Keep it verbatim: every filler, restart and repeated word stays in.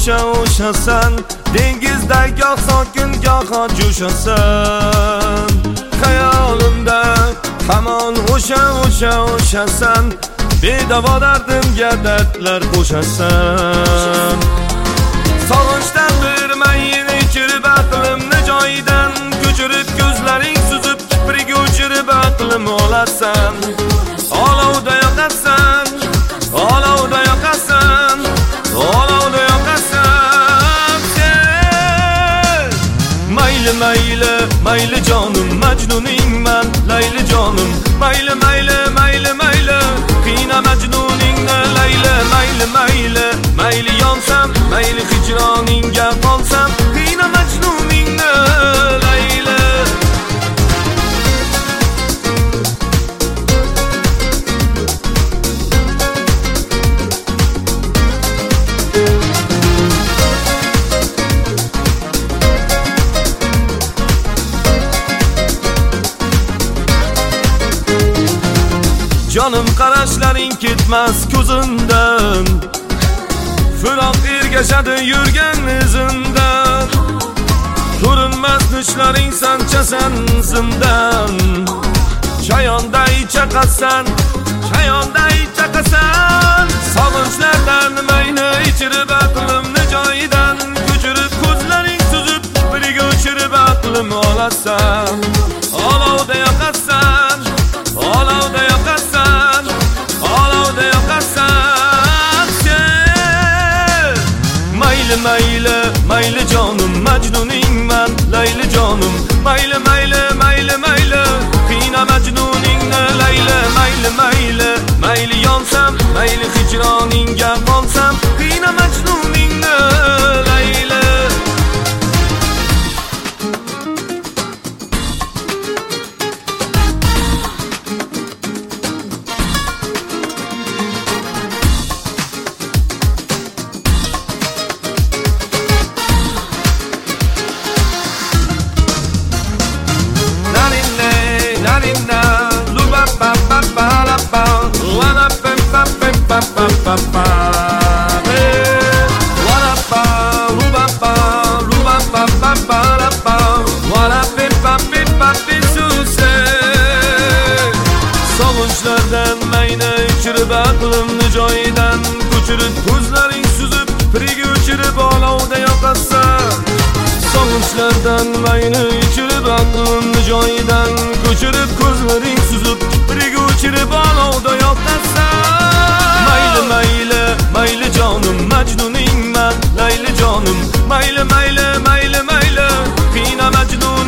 o'sha o'shasan, dengizda goh sokin goh jo'shasan. Xayolimda hamon o'sha o'sha o'shasan, bedavo dardimga dardlar qo'shasan. Sog'inchdan bir mayin ichirib aqlimni joyidan ko'chirib, ko'zlaring suzib kipriga o'chirib aqlim olasan. Olovda yoqasan, olovda yoqasan, olovda yoqasan sen. Mayli mayli mayli jonim, majnuningman Layli jonim. Mayli mayli mayli mayli, qiyna majnuningni Layli. Mayli mayli mayli yonsam, mayli hijroningga qolsam, qiyna majnuningni Layli. Canım qarashlaring ketmas ko'zimdan, firoq ergashadi yurgan izimdan. Ko'rinmas nishlaring sanchasan zindan, chayonday chaqasan, chayonday chaqasan. Sog'inchlardan mayni ichirib aqlimni joyidan ko'chirib, ko'zlaring suzib biriga o'chirib aqlim olasan. Olovda yoqasan, olovda yoqasan, olovda yoqasan sen. Mayli mayli mayli jonim, majnuningman Layli jonim. Mayli mayli mayli mayli, qiyna majnuningni Layli. Mayli mayli mayli yonsam, mayli hijroningga qolsam, qiyna majnuningni Layli. Sog'inchlardan mayni ichirib aqlimni joyidan ko'chirib, ko'zlaring suzib biriga o'chirib olovda yoqasan. Sog'inchlardan mayni ichirib aqlimni joyidan ko'chirib, ko'zlaring suzib biriga o'chirib olovda yoqasan. Mayli mayli mayli jonim, majnuningman Layli jonim. Mayli mayli mayli mayli, qiyna majnun